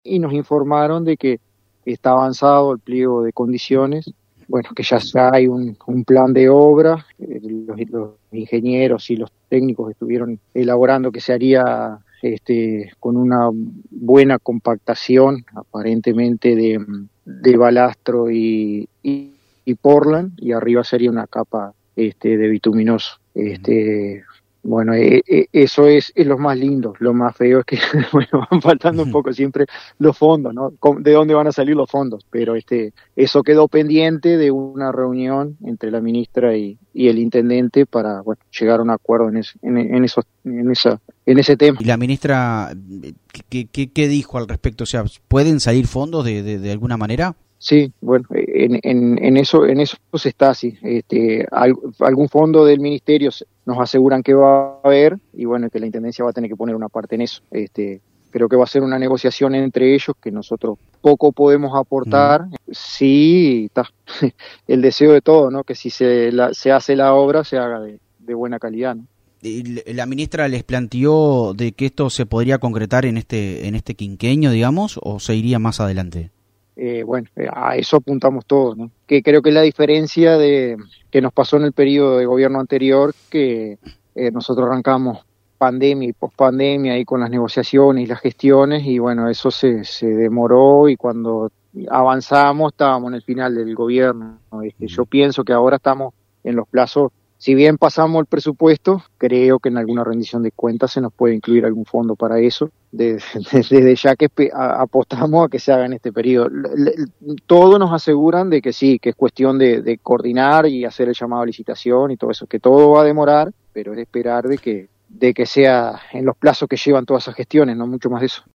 y nos informaron de que está avanzado el pliego de condiciones, bueno, que ya hay un plan de obra, los ingenieros y los técnicos estuvieron elaborando que se haría con una buena compactación, aparentemente de balastro y Portland, y arriba sería una capa de bituminoso. Bueno, eso es lo más lindo. Lo más feo es que bueno, van faltando un poco siempre los fondos, ¿no? ¿De dónde van a salir los fondos? Pero eso quedó pendiente de una reunión entre la ministra y el intendente para, bueno, llegar a un acuerdo en ese tema. Y la ministra, ¿qué dijo al respecto? O sea, ¿pueden salir fondos de alguna manera? Sí, bueno, en eso se está así. Algún fondo del ministerio nos aseguran que va a haber, y bueno, que la intendencia va a tener que poner una parte en eso. Creo que va a ser una negociación entre ellos que nosotros poco podemos aportar. Sí, está el deseo de todo, ¿no? Que si se hace la obra, se haga de buena calidad, ¿no? ¿La ministra les planteó de que esto se podría concretar en este quinquenio, digamos, o se iría más adelante? Bueno, a eso apuntamos todos, ¿no? Que creo que es la diferencia de que nos pasó en el periodo de gobierno anterior, que nosotros arrancamos pandemia y pospandemia ahí con las negociaciones y las gestiones, y bueno, eso se demoró, y cuando avanzamos estábamos en el final del gobierno, ¿no? Yo pienso que ahora estamos en los plazos. Si bien pasamos el presupuesto, creo que en alguna rendición de cuentas se nos puede incluir algún fondo para eso, desde ya que apostamos a que se haga en este periodo. Todos nos aseguran de que sí, que es cuestión de coordinar y hacer el llamado a licitación y todo eso, que todo va a demorar, pero es esperar de que sea en los plazos que llevan todas esas gestiones, no mucho más de eso.